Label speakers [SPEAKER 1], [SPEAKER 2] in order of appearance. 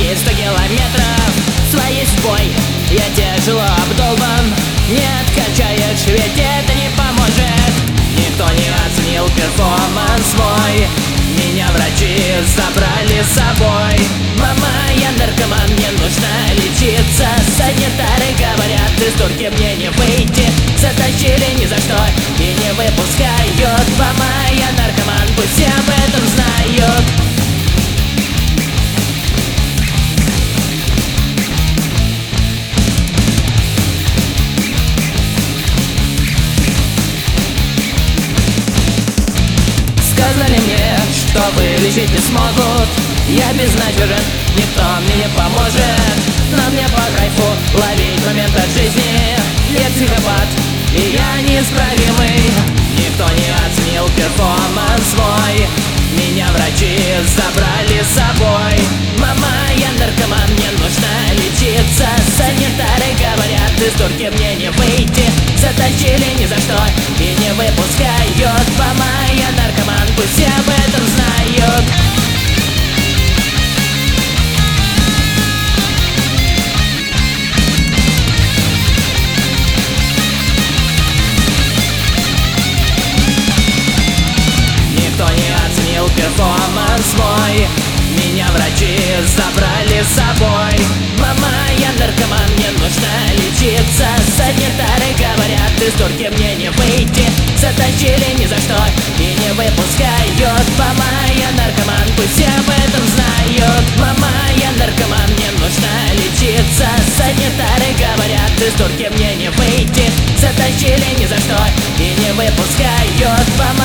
[SPEAKER 1] пути 100 километров своей судьбой. Я тяжело обдолбан, не откачаешь, ведь это не поможет. Никто не оценил перформанс мой, меня врачи забрали с собой. Мама, я наркоман, мне нужно лечиться. Санитары говорят, из турки мне не выйти. Затащили ни за что и не выпускают. Мама, я наркоман, пусть все об этом знают. Сказали мне, что вылечить не смогут. Я безнадежен, никто мне не поможет. Но мне по кайфу ловить момент от жизни. Я психопат, и я неисправимый. Никто не оценил перформанс мой, меня врачи забрали с собой. Мама, я наркоман, мне нужно лечиться. Санитары говорят, из турки мне не выйти. Затащили ни за что и не выпускают. Мама, я наркоман, пусть все об этом знают. Никто не оценил перформанс мой, меня врачи забрали с собой. Мама, я наркоман, мне нужно лечиться. Санитары говорят, из турки мне не выйти. Затащили ни за что и не выпускают. Мама, я наркоман, пусть все об этом знают. Мама, я наркоман, мне нужно лечиться. Санитары говорят, из турки мне не выйти. Затащили ни за что и не выпускают. Мама,